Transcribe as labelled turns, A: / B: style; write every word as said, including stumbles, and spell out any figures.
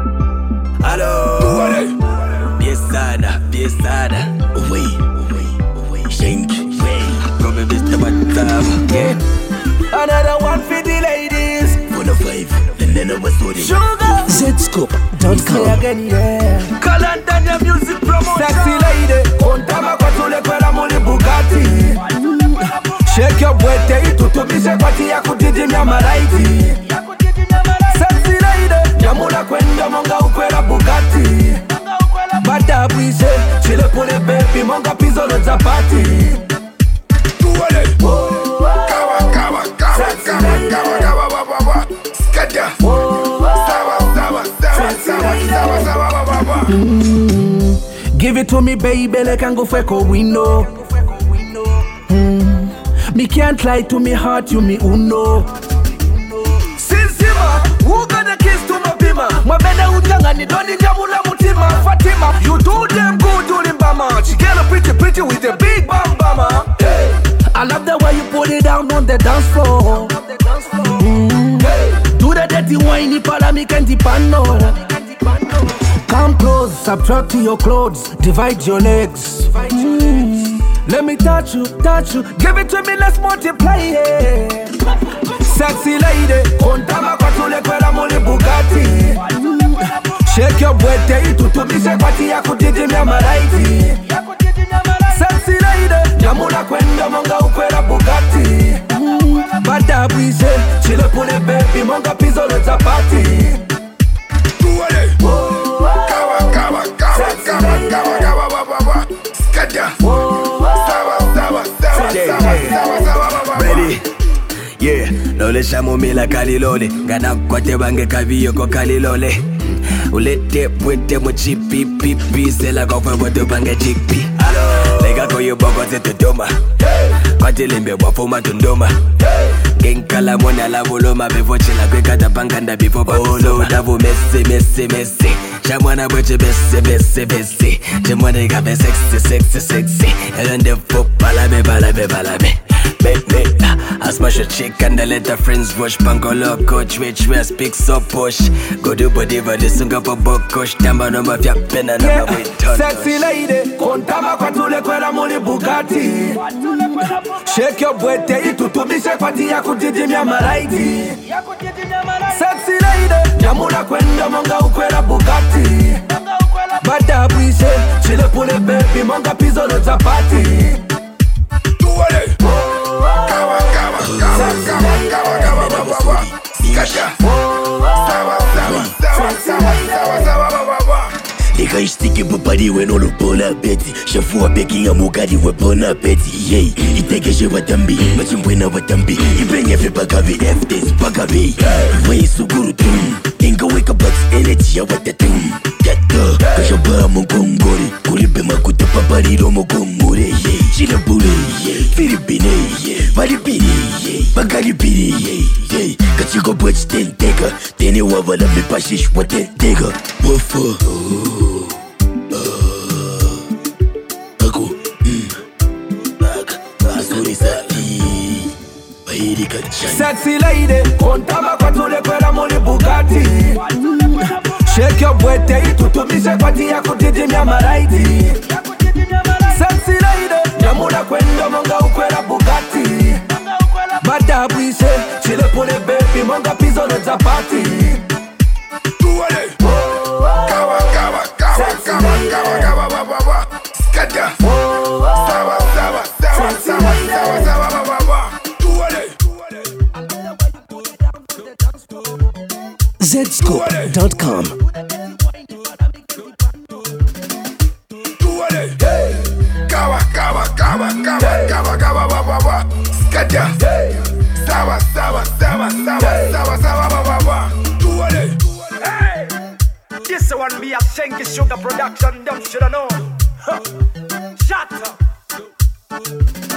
A: Allo, piesana, piesana. Oui, oui, oui, shank. Come Mister Matava, yeah.
B: Another one for the ladies.
A: For the five, and then I was sorry.
B: Sugar.
C: Zscoop dot com.
B: Again, yeah. Kalantanya music promotion. Sexy lady, kontama kwa tule kwela muli Bugatti. Shake your bwete itutumishe kwa tia kutijimia malaiti. Sexy lady, nyamula kwenda monga ukwela Bugatti. Bada bwise, chile pule baby monga pizolo zapati.
A: Tuwale, kawa kawa kawa kawa kawa kawa kawa kawa. Skada, sawa sawa sawa sawa sawa sawa sawa.
B: Give it to me baby, like I go for a window. Mm. Me can't lie to me heart, you me uno. Sinsima, who got the kiss to my bima? My beda utanga ni doni nyamula mutima. Fatima, you do them good, do them bama. She get a pretty pretty with a big bam bama. Hey. I love the way you put it down on the dance floor. Mm. Hey. Do the dirty whiny para me can't depend on. Come close, subtract to your clothes, divide your legs. Mm. Let me touch you, touch you, give it to me, let's multiply it. Sexy lady, kontama kwa tule kwela muli Bugatti. Mm. Shake your bwete itutumishe kwa tia kutijimia malaiti. Sexy lady, nyamula kwenda monga ukwela Bugatti. Mm. Bada bwise, chile pule baby monga pizolo zapati.
A: Tuwale, kawa kawa kawa kawa kawa kawa kawa kawa. Skada, sawa sawa sawa sawa sawa sawa. Ready? Yeah, lole shamumila kalilole. Ngana kwate bange kaviyo ko kalilole. Ulete pwete mo chipi pipi. Sela kofa bote bange chipi. Lega koyo boko zete doma. Kwate lembe wafuma tundoma. Genkala mona la voloma. Bevo chila kwekata panganda before bolo. Davo messe messe messe. Chamwana boche besse besse besse. Chamwana gabe sexy sexy sexy. Elende fo balabe balabe balabe. Baby, I smash a chick and I let her friends rush. Pangolo coach, which we speak so push. Go do body for the sunga for bokush. Tamba no mafia pena no ma wait.
B: Sexy lady, kontama kwa tule kwela muli Bugatti. Shake your bwete itutumishe kwa tia kutijimia malaiti. Sexy lady, nyamula kwenda monga ukwela Bugatti. Bada bwise, chile pule baby monga pizolo zapati.
A: Tuwale, kawa kawa kawa kawa kawa kawa kawa kawa. Skada, sawa sawa sawa sawa sawa sawa sawa. Nigga ishtiki bubari we no lupola beti. Shafu wa beki ya mugari we bona beti. Yey, itegeshe watambi, machimbwena watambi. Ibenye fe bagavi, F-Days bagavi. Iwe suguru tum, inga wake up energy ya watatum. Yato, kashaba mungongori. Kuribe makuta papariro mungongore. Yey, chilabule, Filipine, Maripiri, Bagaripiri. Yey, kachigo bwech tentega. Tene wavala me pashish wa tentega. Wafa.
B: Sexy lady, kontama kwa tule kwela muli Bugatti. Shake your bwete itutumishe kwa tia kutijimia malaiti. Sexy lady, nyamula kwenda monga ukwela Bugatti. Bada bwise, chile pule baby monga pizolo zapati.
A: Tuwale, kawa kawa kawa kawa kawa kawa kawa kawa. Skada, sawa sawa sawa sawa sawa sawa sawa. Tuwale,
C: Zscoop dot com.
A: Tuwale, kawa kawa kawa kawa kawa kawa kawa kawa. Skada, sawa sawa sawa sawa sawa sawa sawa. Tuwale.
D: Hey, this one be a Shanky Sugar production. Don't you know? Huh. Shut up.